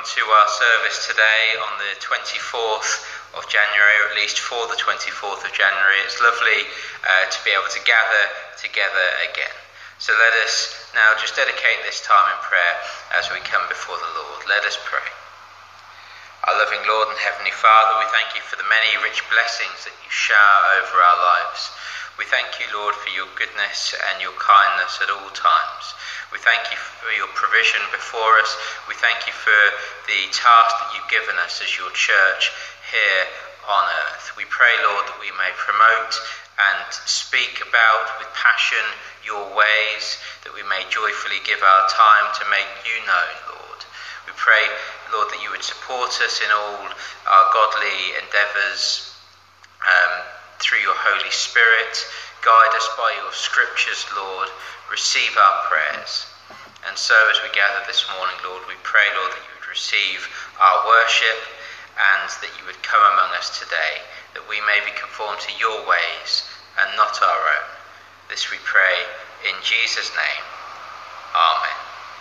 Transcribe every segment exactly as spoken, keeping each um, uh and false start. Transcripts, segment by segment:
to our service today on the twenty-fourth of January, or at least for the twenty-fourth of January. It's lovely uh, to be able to gather together again. So let us now just dedicate this time in prayer as we come before the Lord. Let us pray. Our loving Lord and Heavenly Father, we thank you for the many rich blessings that you shower over our lives. We thank you, Lord, for your goodness and your kindness at all times. We thank you for your provision before us. We thank you for the task that you've given us as your church here on earth. We pray, Lord, that we may promote and speak about with passion your ways, that we may joyfully give our time to make you known, Lord. We pray, Lord, that you would support us in all our godly endeavours um, through your Holy Spirit. Guide us by your scriptures, Lord. Receive our prayers. And so as we gather this morning, Lord, we pray, Lord, that you would receive our worship and that you would come among us today, that we may be conformed to your ways and not our own. This we pray in Jesus' name. Amen.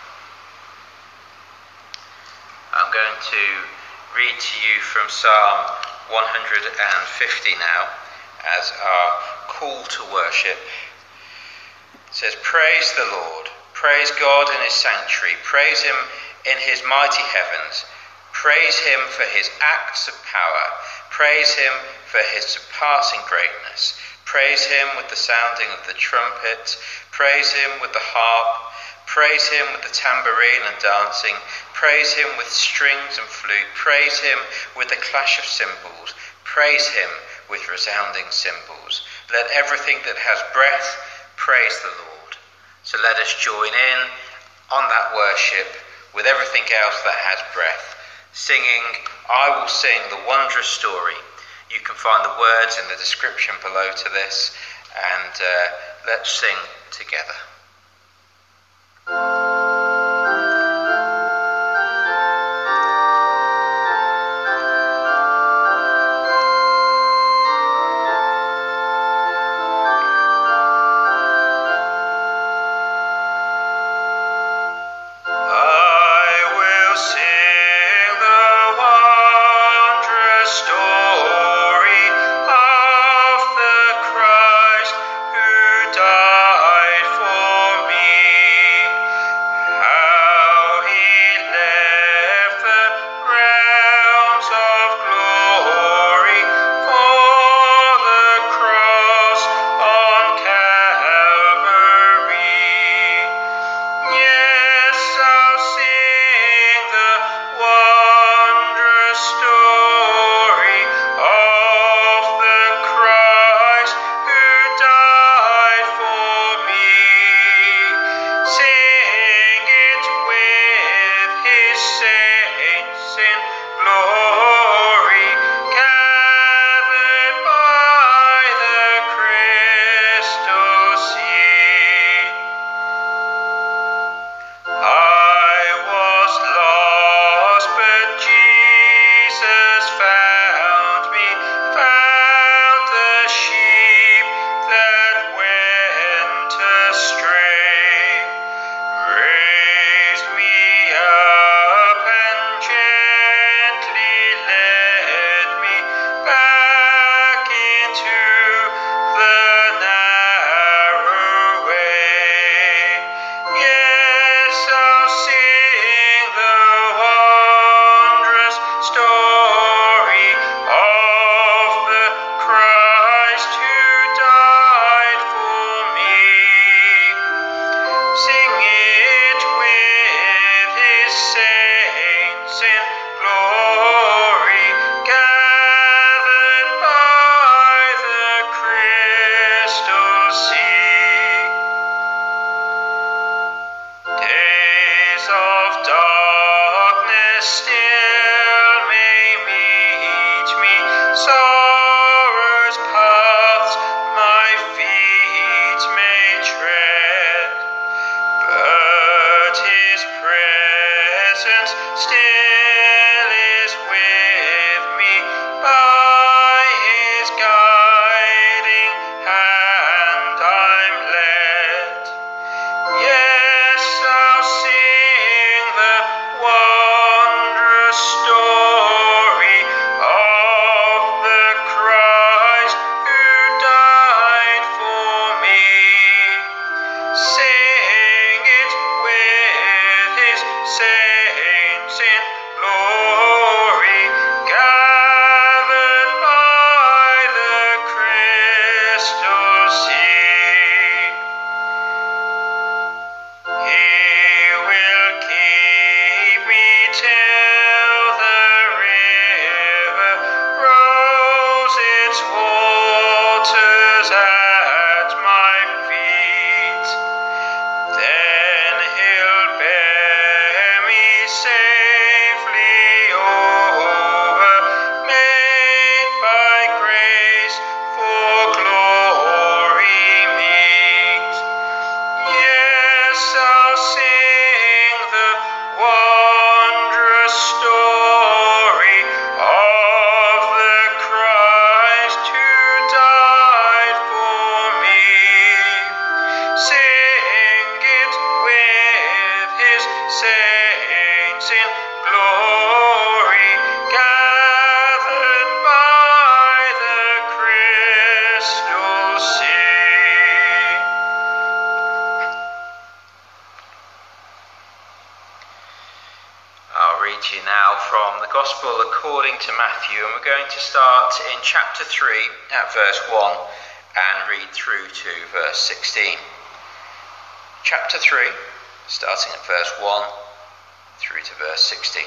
I'm going to read to you from Psalm one hundred fifty now as our call to worship. It says, "Praise the Lord, praise God in his sanctuary, praise him in his mighty heavens, praise him for his acts of power, praise him for his surpassing greatness, praise him with the sounding of the trumpet, praise him with the harp, praise him with the tambourine and dancing, praise him with strings and flute, praise him with the clash of cymbals, praise him with resounding cymbals. Let everything that has breath praise the Lord." So let us join in on that worship with everything else that has breath, singing, "I will sing the wondrous story." You can find the words in the description below to this, and uh, let's sing together. Story of the Christ who died for glory, gathered by the crystal sea. I'll read to you now from the Gospel according to Matthew, and we're going to start in chapter three at verse one and read through to verse sixteen. Chapter three, starting at verse one through to verse sixteen.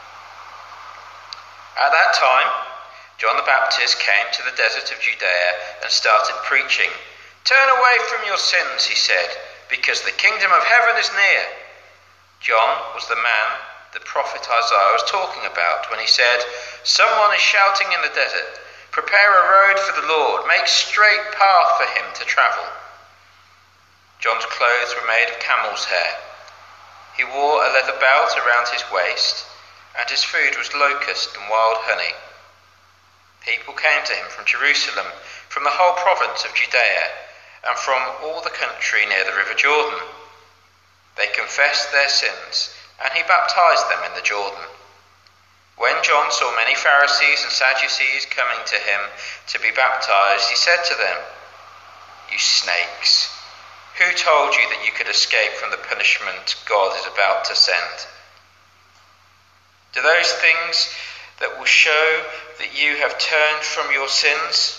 At that time, John the Baptist came to the desert of Judea and started preaching. "Turn away from your sins," he said, "because the kingdom of heaven is near." John was the man the prophet Isaiah was talking about when he said, "Someone is shouting in the desert, 'Prepare a road for the Lord, make straight path for him to travel.'" John's clothes were made of camel's hair. He wore a leather belt around his waist, and his food was locust and wild honey. People came to him from Jerusalem, from the whole province of Judea, and from all the country near the river Jordan. They confessed their sins, and he baptized them in the Jordan. When John saw many Pharisees and Sadducees coming to him to be baptized, he said to them, "You snakes, who told you that you could escape from the punishment God is about to send? Do those things that will show that you have turned from your sins?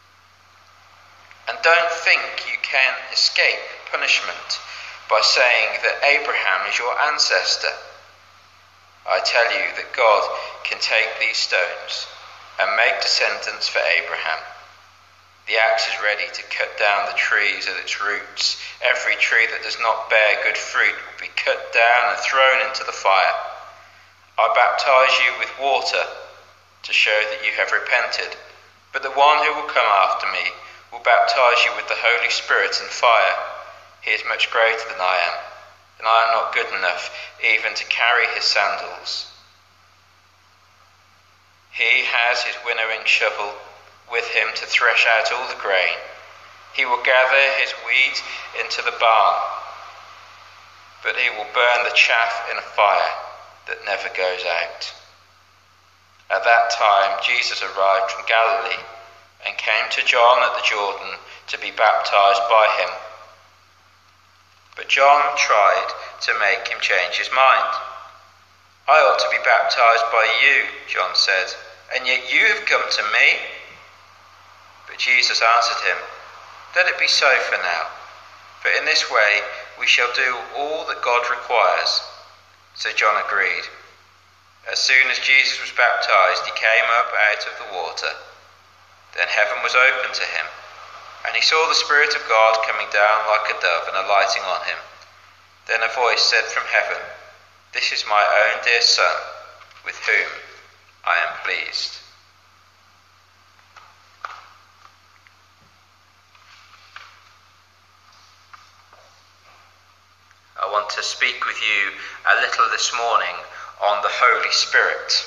And don't think you can escape punishment by saying that Abraham is your ancestor. I tell you that God can take these stones and make descendants for Abraham. The axe is ready to cut down the trees at its roots. Every tree that does not bear good fruit will be cut down and thrown into the fire. I baptize you with water to show that you have repented, but the one who will come after me will baptize you with the Holy Spirit and fire. He is much greater than I am, and I am not good enough even to carry his sandals. He has his winnowing shovel with him to thresh out all the grain. He will gather his wheat into the barn, but he will burn the chaff in a fire that never goes out." At that time, Jesus arrived from Galilee and came to John at the Jordan to be baptized by him. But John tried to make him change his mind. "I ought to be baptized by you," John said, "and yet you have come to me?" But Jesus answered him, "Let it be so for now, for in this way we shall do all that God requires." So John agreed. As soon as Jesus was baptized, he came up out of the water. Then heaven was opened to him, and he saw the Spirit of God coming down like a dove and alighting on him. Then a voice said from heaven, "This is my own dear Son, with whom I am pleased." I want to speak with you a little this morning on the Holy Spirit.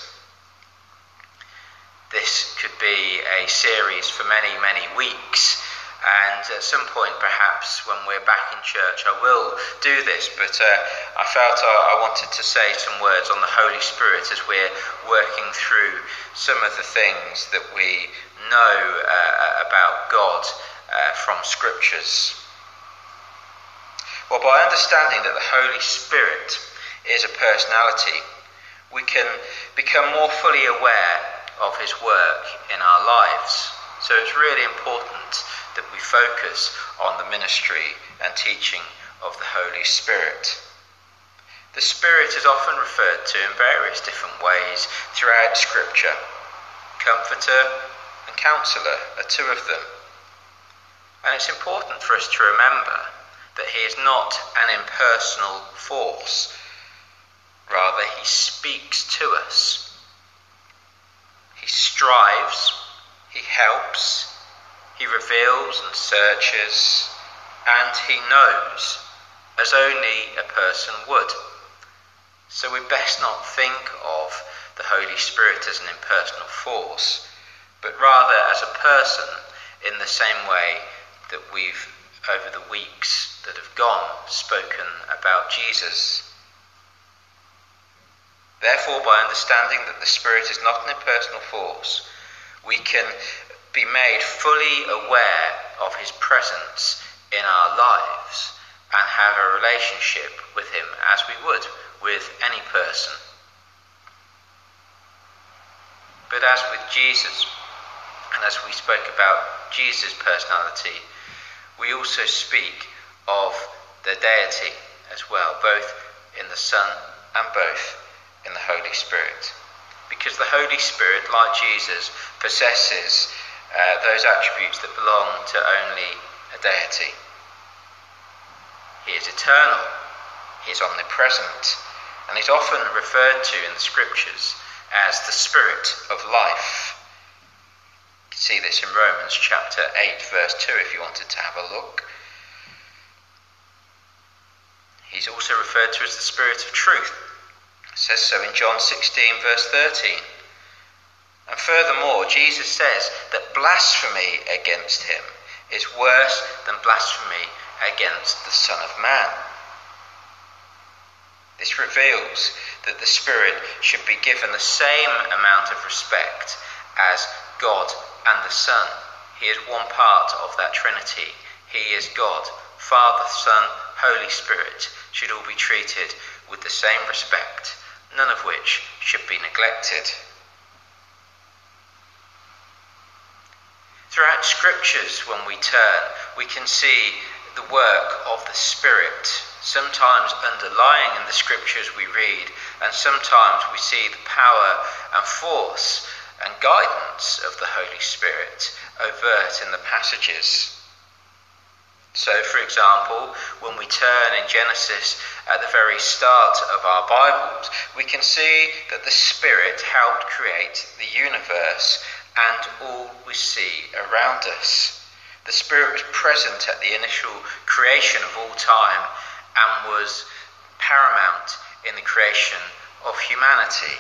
This could be a series for many, many weeks, and at some point perhaps when we're back in church I will do this, but uh, I felt I, I wanted to say some words on the Holy Spirit as we're working through some of the things that we know uh, about God uh, from Scriptures. Well, by understanding that the Holy Spirit is a personality, we can become more fully aware of his work in our lives. So it's really important that we focus on the ministry and teaching of the Holy Spirit. The Spirit is often referred to in various different ways throughout Scripture. Comforter and Counselor are two of them. And it's important for us to remember that he is not an impersonal force. Rather, he speaks to us. He strives, he helps, he reveals and searches, and he knows, as only a person would. So we best not think of the Holy Spirit as an impersonal force, but rather as a person in the same way that we've, over the weeks that have gone, spoken about Jesus. Therefore, by understanding that the Spirit is not an impersonal force, we can be made fully aware of his presence in our lives and have a relationship with him as we would with any person. But as with Jesus, and as we spoke about Jesus' personality, we also speak of the deity as well, both in the Son and both in the Holy Spirit. Because the Holy Spirit, like Jesus, possesses uh, those attributes that belong to only a deity. He is eternal, he is omnipresent, and is often referred to in the Scriptures as the Spirit of life. You can see this in Romans chapter eight, verse two, if you wanted to have a look. He's also referred to as the Spirit of truth. It says so in John sixteen, verse thirteen. And furthermore, Jesus says that blasphemy against him is worse than blasphemy against the Son of Man. This reveals that the Spirit should be given the same amount of respect as God and the Son. He is one part of that Trinity. He is God. Father, Son, Holy Spirit should all be treated with the same respect, none of which should be neglected. Throughout Scriptures, when we turn, we can see the work of the Spirit, sometimes underlying in the Scriptures we read, and sometimes we see the power and force and guidance of the Holy Spirit overt in the passages. So, for example, when we turn in Genesis at the very start of our Bibles, we can see that the Spirit helped create the universe and all we see around us. The Spirit was present at the initial creation of all time and was paramount in the creation of humanity.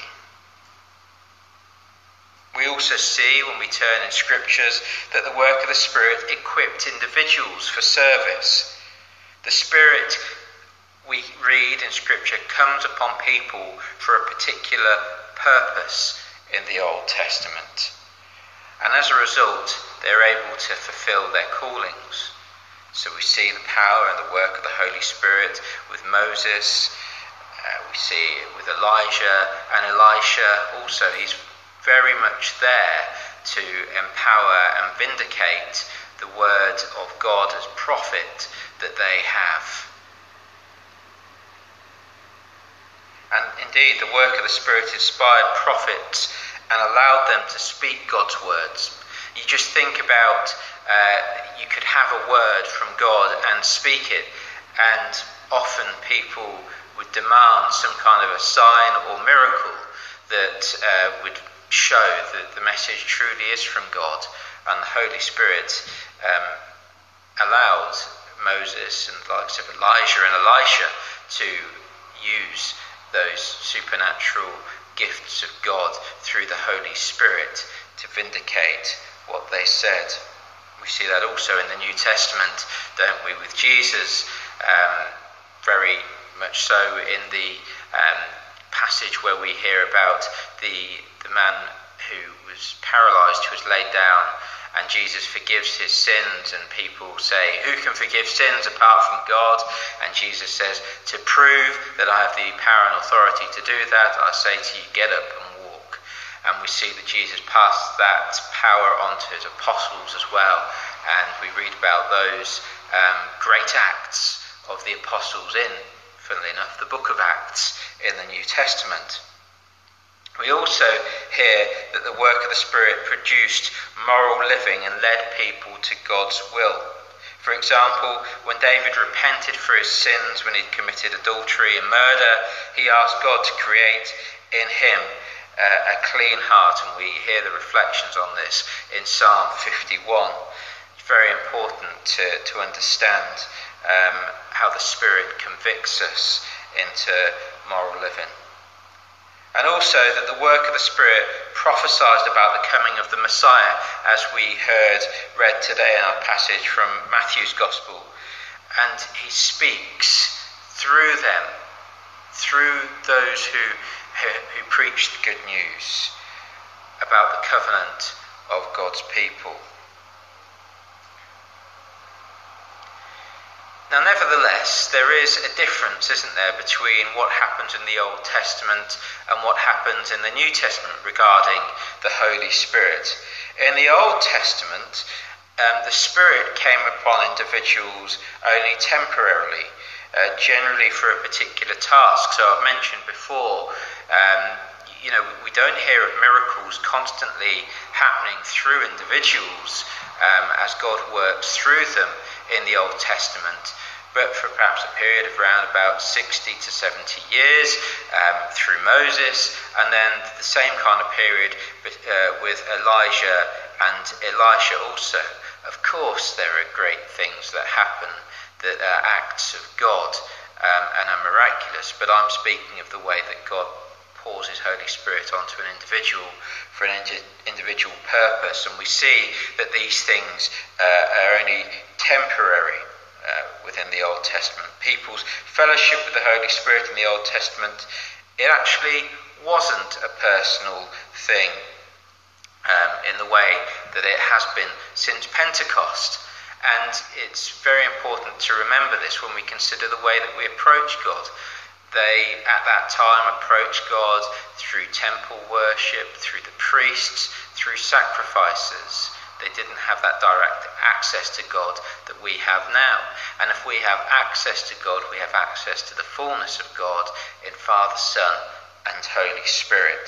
We also see, when we turn in Scriptures, that the work of the Spirit equipped individuals for service. The Spirit, we read in Scripture, comes upon people for a particular purpose in the Old Testament. And as a result, they're able to fulfill their callings. So we see the power and the work of the Holy Spirit with Moses. Uh, we see it with Elijah and Elisha. Also, he's very much there to empower and vindicate the word of God as prophet that they have. And indeed, the work of the Spirit inspired prophets and allowed them to speak God's words. You just think about, uh, you could have a word from God and speak it, and often people would demand some kind of a sign or miracle that uh, would show that the message truly is from God. And the Holy Spirit um, allowed Moses and the likes of Elijah and Elisha to use those supernatural gifts of God through the Holy Spirit to vindicate what they said. We see that also in the New Testament, don't we, with Jesus, um, very much so in the um, passage where we hear about the the man who was paralysed, who was laid down, and Jesus forgives his sins, and people say, who can forgive sins apart from God? And Jesus says, to prove that I have the power and authority to do that, I say to you, get up and walk. And we see that Jesus passed that power on to his apostles as well, and we read about those um, great acts of the apostles in, funnily enough, the book of Acts in the New Testament. We also hear that the work of the Spirit produced moral living and led people to God's will. For example, when David repented for his sins when he'd committed adultery and murder, he asked God to create in him uh, a clean heart, and we hear the reflections on this in Psalm fifty-one. It's very important to, to understand um, how the Spirit convicts us into moral living. And also that the work of the Spirit prophesied about the coming of the Messiah, as we heard read today in our passage from Matthew's Gospel. And he speaks through them, through those who who, who preached good news about the covenant of God's people. Now, nevertheless, there is a difference, isn't there, between what happens in the Old Testament and what happens in the New Testament regarding the Holy Spirit. In the Old Testament, um, the Spirit came upon individuals only temporarily, uh, generally for a particular task. So I've mentioned before, um, you know, we don't hear of miracles constantly happening through individuals um, as God works through them in the Old Testament, but for perhaps a period of around about sixty to seventy years um, through Moses, and then the same kind of period uh, with Elijah and Elisha also. Of course, there are great things that happen that are acts of God um, and are miraculous, but I'm speaking of the way that God pours his Holy Spirit onto an individual for an indi- individual purpose, and we see that these things uh, are only temporary uh, within the Old Testament. People's fellowship with the Holy Spirit in the Old Testament, it actually wasn't a personal thing um, in the way that it has been since Pentecost. And it's very important to remember this when we consider the way that we approach God. They, at that time, approached God through temple worship, through the priests, through sacrifices. They didn't have that direct access to God that we have now. And if we have access to God, we have access to the fullness of God in Father, Son, and Holy Spirit.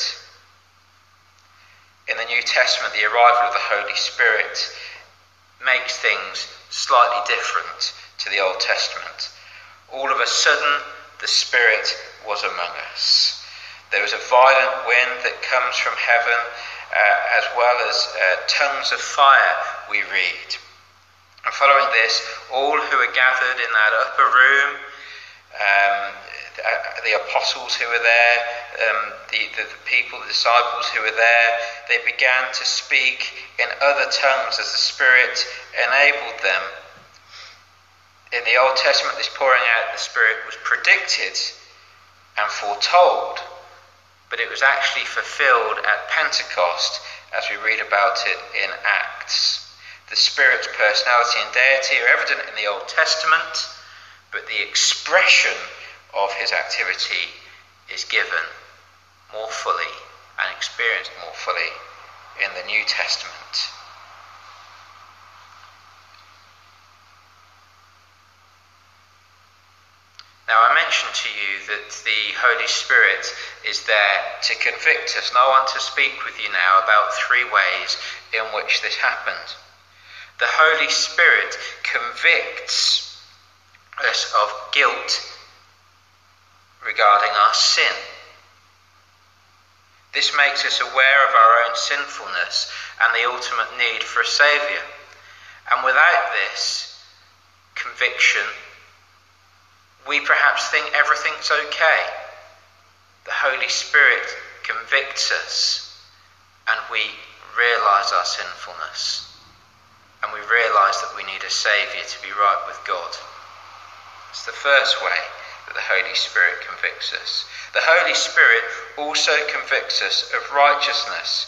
In the New Testament, the arrival of the Holy Spirit makes things slightly different to the Old Testament. All of a sudden, the Spirit was among us. There was a violent wind that comes from heaven, uh, as well as uh, tongues of fire, we read. And following this, all who were gathered in that upper room, um, the apostles who were there, um, the, the, the people, the disciples who were there, they began to speak in other tongues as the Spirit enabled them. In the Old Testament, this pouring out of the Spirit was predicted and foretold, but it was actually fulfilled at Pentecost, as we read about it in Acts. The Spirit's personality and deity are evident in the Old Testament, but the expression of his activity is given more fully and experienced more fully in the New Testament. Now, I mentioned to you that the Holy Spirit is there to convict us, and I want to speak with you now about three ways in which this happened. The Holy Spirit convicts us of guilt regarding our sin. This makes us aware of our own sinfulness and the ultimate need for a Saviour. And without this conviction, we perhaps think everything's okay. The Holy Spirit convicts us, and we realise our sinfulness, and we realise that we need a Saviour to be right with God. It's the first way that the Holy Spirit convicts us. The Holy Spirit also convicts us of righteousness.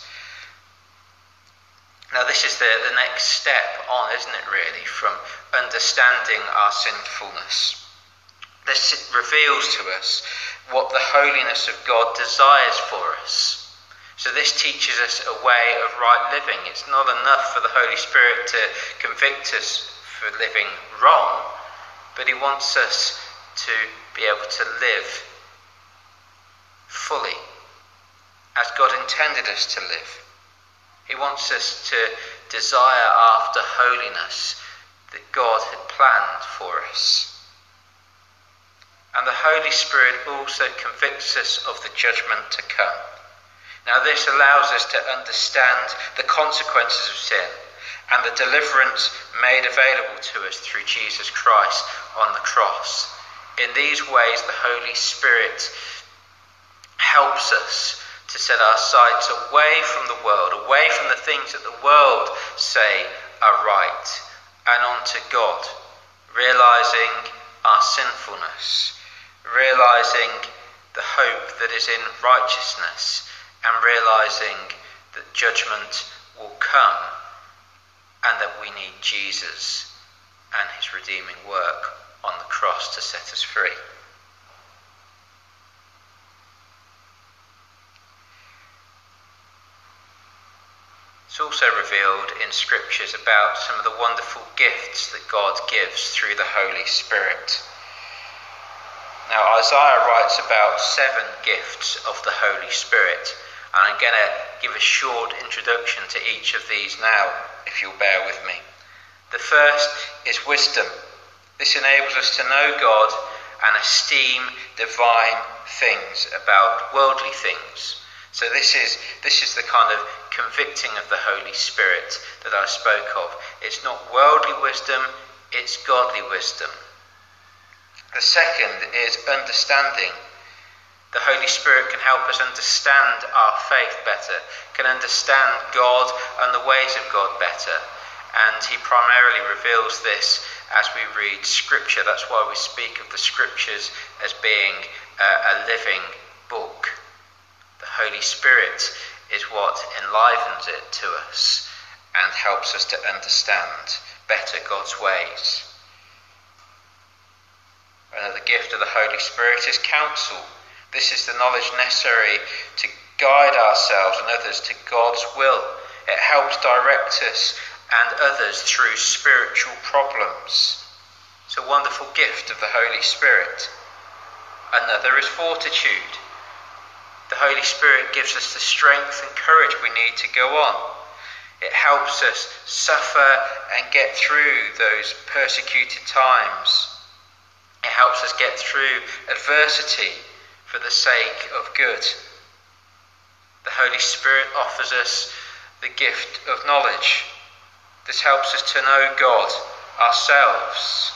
Now, this is the, the next step on, isn't it, really, from understanding our sinfulness. This reveals to us what the holiness of God desires for us. So this teaches us a way of right living. It's not enough for the Holy Spirit to convict us for living wrong, but he wants us to be able to live fully as God intended us to live. He wants us to desire after holiness that God had planned for us. And the Holy Spirit also convicts us of the judgment to come. Now, this allows us to understand the consequences of sin and the deliverance made available to us through Jesus Christ on the cross. In these ways, the Holy Spirit helps us to set our sights away from the world, away from the things that the world say are right, and onto God, realising our sinfulness, realising the hope that is in righteousness, and realizing that judgment will come and that we need Jesus and his redeeming work on the cross to set us free. It's also revealed in scriptures about some of the wonderful gifts that God gives through the Holy Spirit. Now, Isaiah writes about seven gifts of the Holy Spirit, and I'm going to give a short introduction to each of these now, if you'll bear with me. The first is wisdom. This enables us to know God and esteem divine things about worldly things. So this is this is the kind of convicting of the Holy Spirit that I spoke of. It's not worldly wisdom, it's godly wisdom. The second is understanding. The Holy Spirit can help us understand our faith better, can understand God and the ways of God better. And he primarily reveals this as we read Scripture. That's why we speak of the Scriptures as being uh, a living book. The Holy Spirit is what enlivens it to us and helps us to understand better God's ways. Another gift of the Holy Spirit is counsel. This is the knowledge necessary to guide ourselves and others to God's will. It helps direct us and others through spiritual problems. It's a wonderful gift of the Holy Spirit. Another is fortitude. The Holy Spirit gives us the strength and courage we need to go on. It helps us suffer and get through those persecuted times. It helps us get through adversity for the sake of good. The Holy Spirit offers us the gift of knowledge. This helps us to know God ourselves.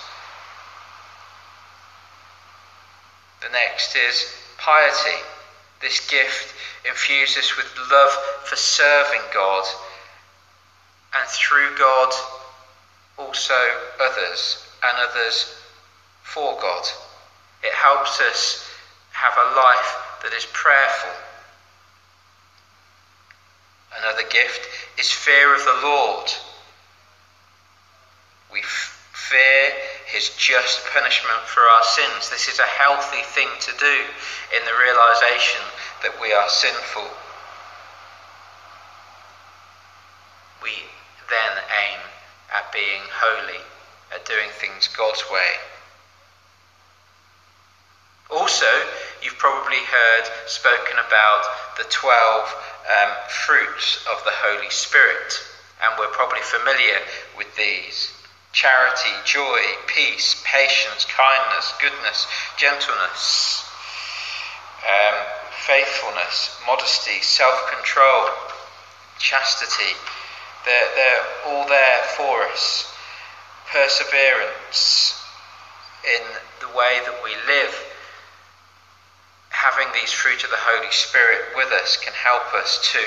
The next is piety. This gift infuses us with love for serving God, and through God also others, and others for God. It helps us have a life that is prayerful. Another gift is fear of the Lord. We f- fear his just punishment for our sins. This is a healthy thing to do in the realization that we are sinful. We then aim at being holy, at doing things God's way. Also, you've probably heard spoken about the twelve um, fruits of the Holy Spirit, and we're probably familiar with these. Charity, joy, peace, patience, kindness, goodness, gentleness, um, faithfulness, modesty, self-control, chastity. They're, they're all there for us. Perseverance in the way that we live. Having these fruit of the Holy Spirit with us can help us to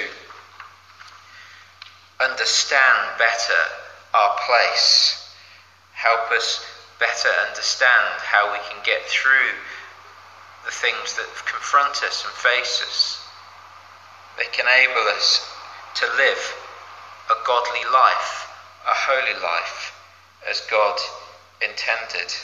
understand better our place. Help us better understand how we can get through the things that confront us and face us. They can enable us to live a godly life, a holy life, as God intended.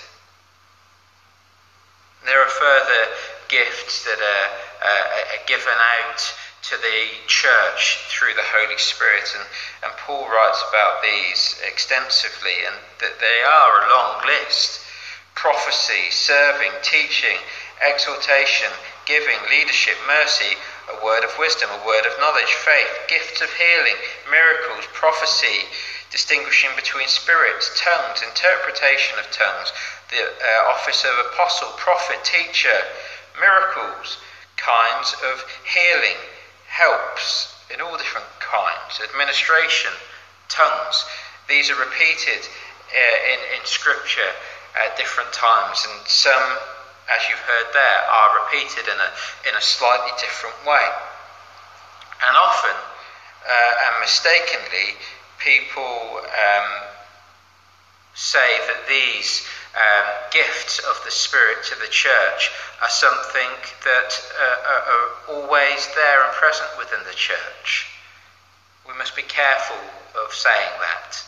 There are further gifts that are, uh, are given out to the church through the Holy Spirit, and, and Paul writes about these extensively, and that they are a long list. Prophecy, serving, teaching, exhortation, giving, leadership, mercy, a word of wisdom, a word of knowledge, faith, gifts of healing, miracles, prophecy, distinguishing between spirits, tongues, interpretation of tongues, the uh, office of apostle, prophet, teacher, miracles, kinds of healing, helps in all different kinds, administration, tongues. These are repeated uh, in, in Scripture at different times, and some, as you've heard there, are repeated in a, in a slightly different way. And often, uh, and mistakenly, people um, say that these um, gifts of the Spirit to the church are something that uh, are, are always there and present within the church. We must be careful of saying that.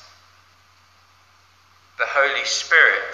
The Holy Spirit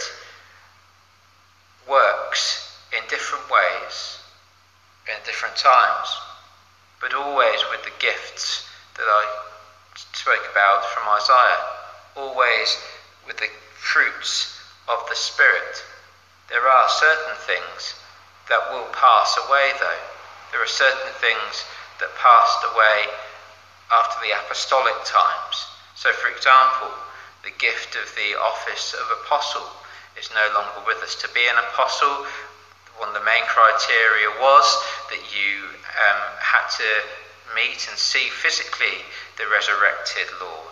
works in different ways, in different times, but always with the gifts that I spoke about from Isaiah, always with the fruits of the Spirit. There are certain things that will pass away though. There are certain things that passed away after the apostolic times. So for example, the gift of the office of apostle is no longer with us. To be an apostle, one of the main criteria was that you um, had to meet and see physically the resurrected Lord.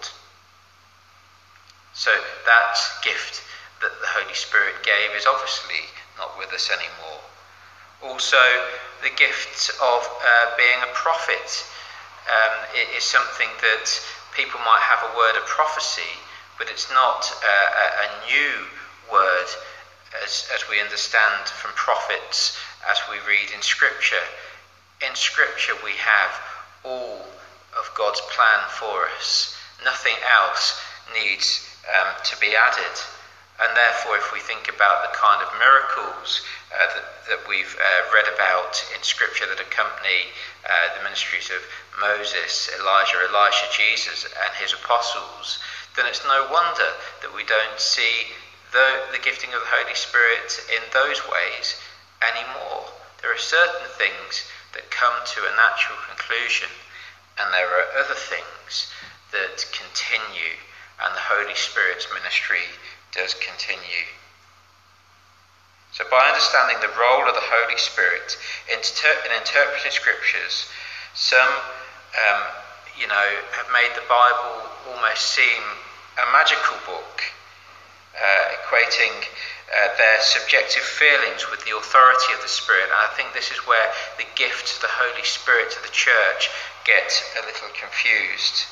So that gift that the Holy Spirit gave is obviously not with us anymore. Also, the gift of uh, being a prophet um, is something that people might have a word of prophecy, but it's not uh, a, a new word as, as we understand from prophets as we read in Scripture. In Scripture we have all of God's plan for us. Nothing else needs um, to be added. And therefore, if we think about the kind of miracles uh, that, that we've uh, read about in Scripture that accompany uh, the ministries of Moses, Elijah, Elisha, Jesus and his apostles, then it's no wonder that we don't see the, the gifting of the Holy Spirit in those ways anymore. There are certain things that come to a natural conclusion, and there are other things that continue, and the Holy Spirit's ministry does continue. So by understanding the role of the Holy Spirit in, ter- in interpreting Scriptures, some um, you know, have made the Bible almost seem a magical book, uh, equating uh, their subjective feelings with the authority of the Spirit. And I think this is where the gift of the Holy Spirit to the church get a little confused.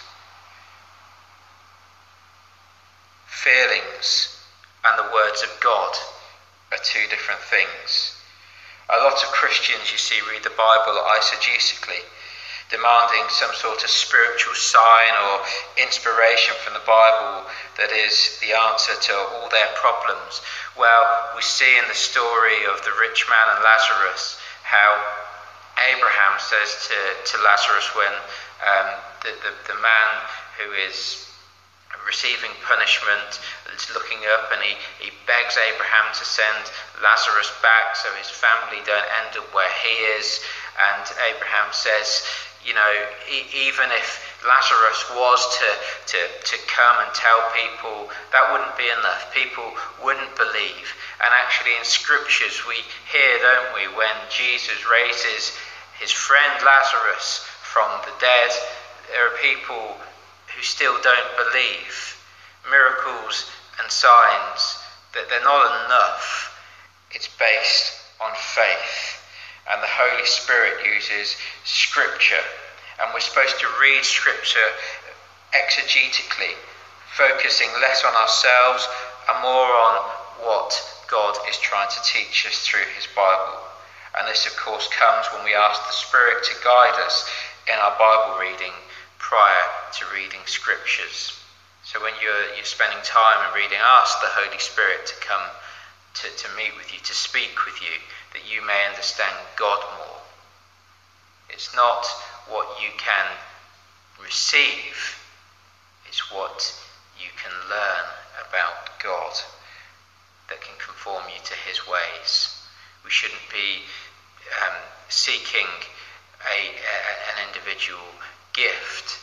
Feelings and the words of God are two different things. A lot of Christians, you see, read the Bible eisegetically, demanding some sort of spiritual sign or inspiration from the Bible that is the answer to all their problems. Well, we see in the story of the rich man and Lazarus how Abraham says to, to Lazarus when um, the, the, the man who is receiving punishment is looking up, and he, he begs Abraham to send Lazarus back so his family don't end up where he is. And Abraham says, you know, e- even if Lazarus was to, to, to come and tell people, that wouldn't be enough. People wouldn't believe. And actually in Scriptures we hear, don't we, when Jesus raises his friend Lazarus from the dead, there are people who still don't believe. Miracles and signs, that they're not enough. It's based on faith. And the Holy Spirit uses Scripture. And we're supposed to read Scripture exegetically, focusing less on ourselves and more on what God is trying to teach us through his Bible. And this, of course, comes when we ask the Spirit to guide us in our Bible reading prior to reading Scriptures. So when you're, you're spending time in reading, ask the Holy Spirit to come to, to meet with you, to speak with you, that you may understand God more. It's not what you can receive, it's what you can learn about God that can conform you to his ways. We shouldn't be um, seeking a, a, an individual gift,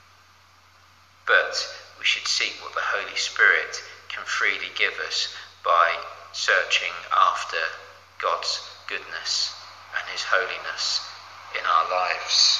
but we should seek what the Holy Spirit can freely give us by searching after God's goodness and his holiness in our lives.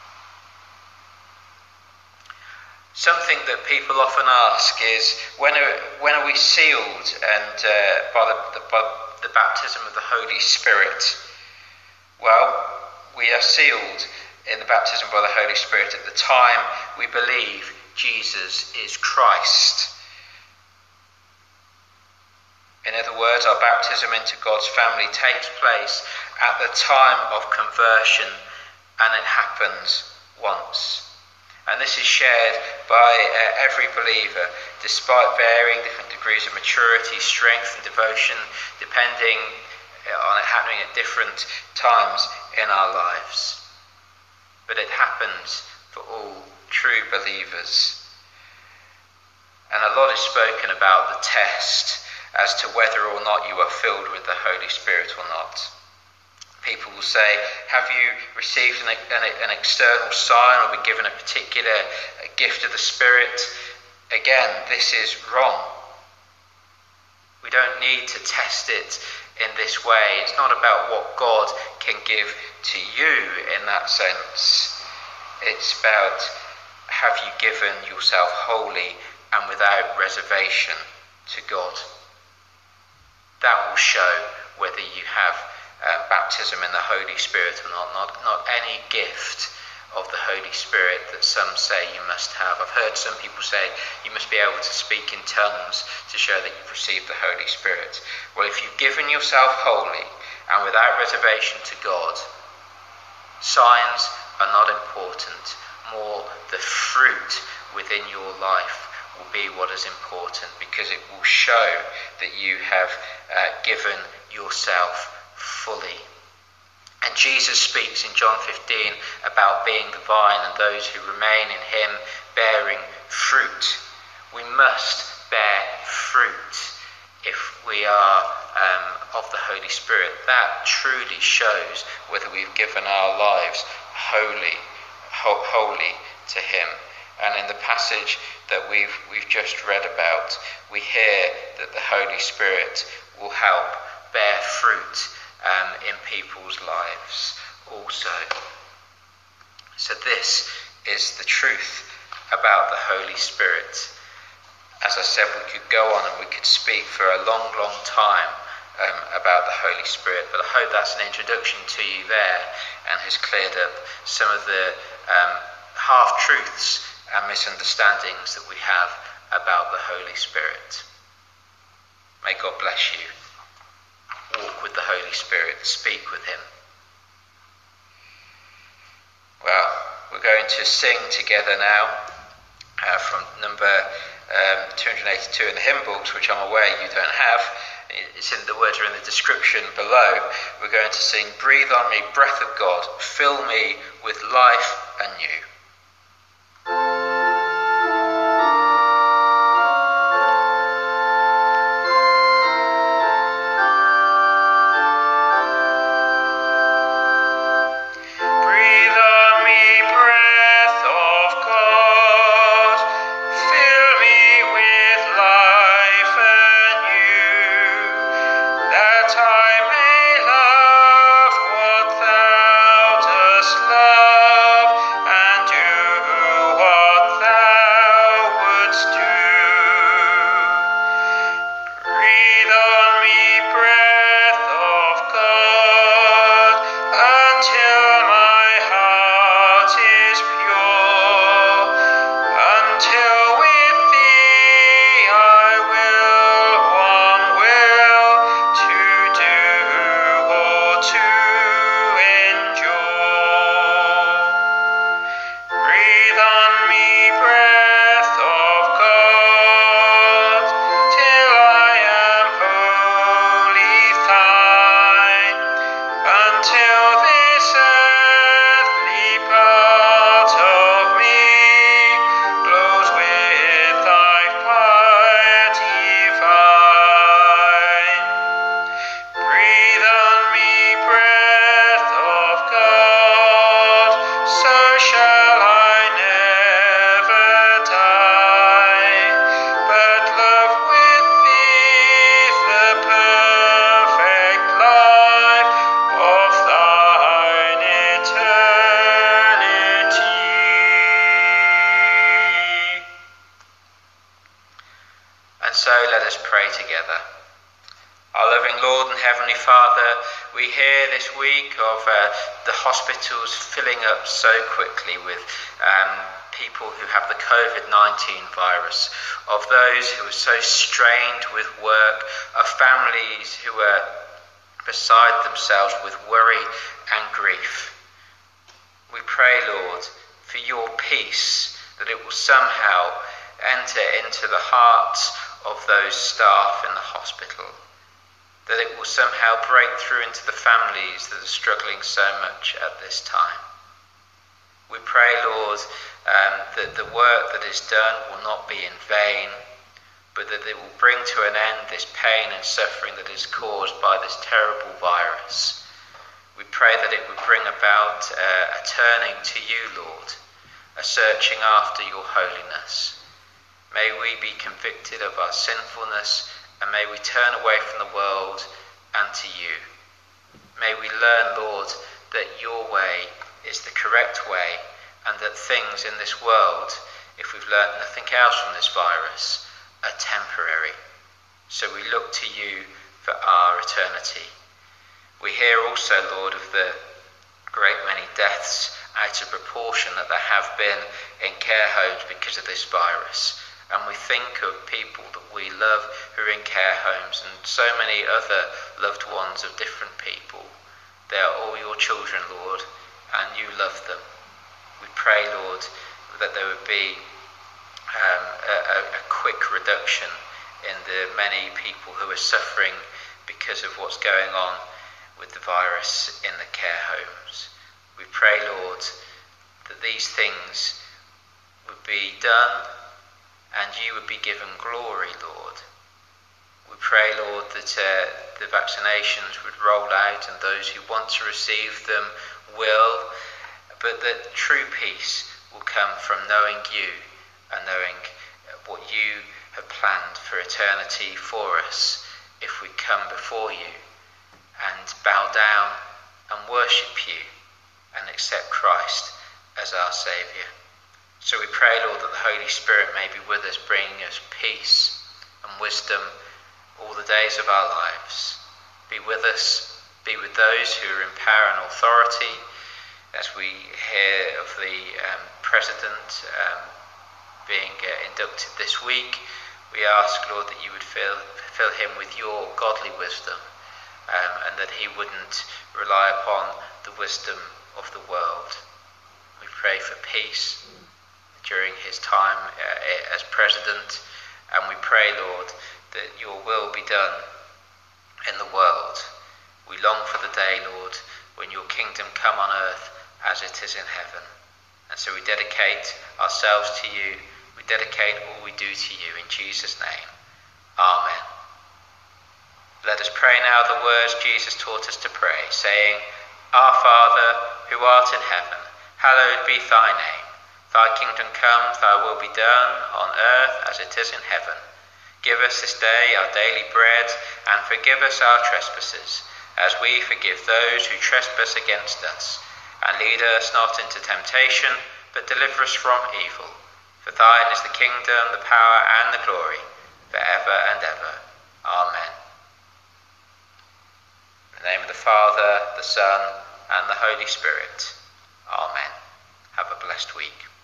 Something that people often ask is, when are, when are we sealed and uh, by, the, the, by the baptism of the Holy Spirit? Well, we are sealed in the baptism by the Holy Spirit at the time we believe Jesus is Christ. In other words, our baptism into God's family takes place at the time of conversion, and it happens once. And this is shared by uh, every believer, despite varying different degrees of maturity, strength and devotion, depending on it happening at different times in our lives. But it happens for all true believers. And a lot is spoken about the test as to whether or not you are filled with the Holy Spirit or not. People will say, have you received an, an, an external sign or been given a particular a gift of the Spirit? Again, this is wrong. We don't need to test it in this way. It's not about what God can give to you in that sense. It's about, have you given yourself wholly and without reservation to God? That will show whether you have uh, baptism in the Holy Spirit or not. Not, not any gift of the Holy Spirit that some say you must have. I've heard some people say you must be able to speak in tongues to show that you've received the Holy Spirit. Well, if you've given yourself wholly and without reservation to God, signs are not important. More, the fruit within your life will be what is important, because it will show that you have uh, given yourself fully. And Jesus speaks in John fifteen about being the vine and those who remain in him bearing fruit. We must bear fruit if we are um, of the Holy Spirit. That truly shows whether we've given our lives wholly, ho- wholly to him. And in the passage that we've we've just read about, we hear that the Holy Spirit will help bear fruit um, in people's lives also. So this is the truth about the Holy Spirit. As I said, we could go on and we could speak for a long, long time um, about the Holy Spirit, but I hope that's an introduction to you there and has cleared up some of the um, half-truths and misunderstandings that we have about the Holy Spirit. May God bless you. Walk with the Holy Spirit. Speak with him. Well, we're going to sing together now uh, from number um, two hundred eighty-two in the hymn books, which I'm aware you don't have. It's in the words are in the description below. We're going to sing, "Breathe on me, breath of God, fill me with life anew." So let us pray together. Our loving Lord and Heavenly Father, we hear this week of uh, the hospitals filling up so quickly with um, people who have the covid nineteen virus, of those who are so strained with work, of families who are beside themselves with worry and grief. We pray, Lord, for your peace, that it will somehow enter into the hearts of those staff in the hospital, that it will somehow break through into the families that are struggling so much at this time. We pray, Lord, um, that the work that is done will not be in vain, but that it will bring to an end this pain and suffering that is caused by this terrible virus. We pray that it would bring about uh, a turning to you, Lord, a searching after your holiness. May we be convicted of our sinfulness, and may we turn away from the world and to you. May we learn, Lord, that your way is the correct way, and that things in this world, if we've learnt nothing else from this virus, are temporary. So we look to you for our eternity. We hear also, Lord, of the great many deaths out of proportion that there have been in care homes because of this virus. And we think of people that we love who are in care homes, and so many other loved ones of different people. They are all your children, Lord, and you love them. We pray, Lord, that there would be um, a, a quick reduction in the many people who are suffering because of what's going on with the virus in the care homes. We pray, Lord, that these things would be done and you would be given glory, Lord. We pray, Lord, that uh, the vaccinations would roll out and those who want to receive them will, but that true peace will come from knowing you and knowing what you have planned for eternity for us if we come before you and bow down and worship you and accept Christ as our Saviour. So we pray, Lord, that the Holy Spirit may be with us, bringing us peace and wisdom all the days of our lives. Be with us, be with those who are in power and authority. As we hear of the um, President um, being uh, inducted this week, we ask, Lord, that you would fill, fill him with your godly wisdom, um, and that he wouldn't rely upon the wisdom of the world. We pray for peace during his time uh, as President, and we pray, Lord, that your will be done in the world. We long for the day, Lord, when your kingdom come on earth as it is in heaven. And so we dedicate ourselves to you. We dedicate all we do to you in Jesus' name. Amen. Let us pray now the words Jesus taught us to pray, saying, Our Father, who art in heaven, hallowed be thy name. Thy kingdom come, thy will be done, on earth as it is in heaven. Give us this day our daily bread, and forgive us our trespasses, as we forgive those who trespass against us. And lead us not into temptation, but deliver us from evil. For thine is the kingdom, the power, and the glory, for ever and ever. Amen. In the name of the Father, the Son, and the Holy Spirit. Amen. Have a blessed week.